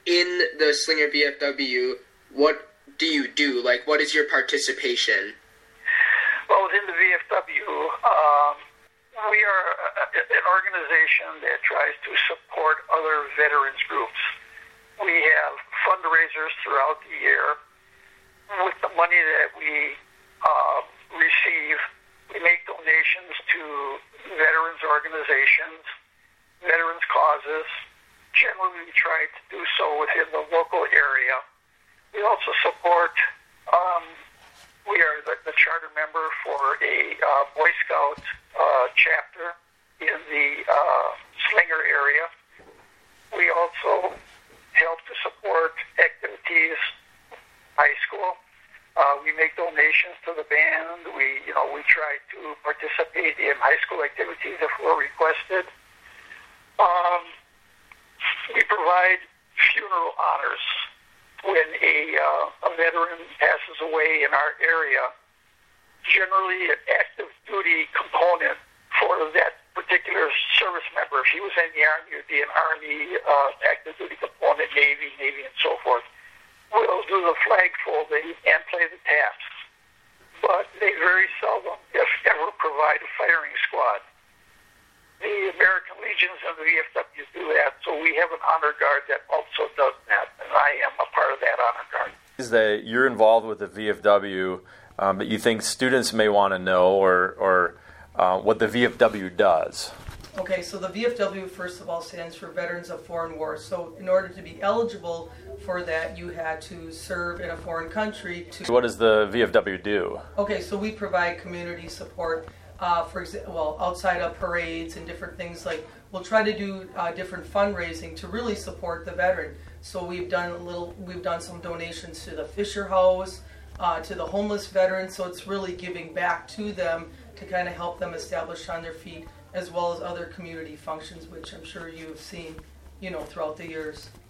in the Slinger VFW, what do you do? Like, what is your participation? Well, within the VFW, we are an organization that tries to support other veterans groups. We have fundraisers throughout the year. With the money that we receive, we make donations to veterans organizations, veterans causes. Generally, we try to do so within the local area. We also support, we are the charter member for a Boy Scout chapter in the Slinger area. We also help to support activities, high school. We make donations to the band. We try to participate in high school activities if we're requested. We provide funeral honors when a veteran passes away in our area. Generally, an active duty component for that particular service member. If he was in the Army, it would be an Army active duty component, Navy, and so forth. We'll do the flag folding and play the taps. But they very seldom, if ever, provide a firing squad. The American Legions and the VFW do that, so we have an honor guard that also does that, and I am a part of that honor guard. Is that you're involved with the VFW, but you think students may want to know or what the VFW does? Okay, so the VFW, first of all, stands for Veterans of Foreign Wars. So in order to be eligible for that, you had to serve in a foreign country. What does the VFW do? Okay, so we provide community support. For example, outside of parades and different things, like we'll try to do different fundraising to really support the veteran. So we've done some donations to the Fisher House, to the homeless veterans. So it's really giving back to them to kind of help them establish on their feet, as well as other community functions, which I'm sure you've seen, throughout the years.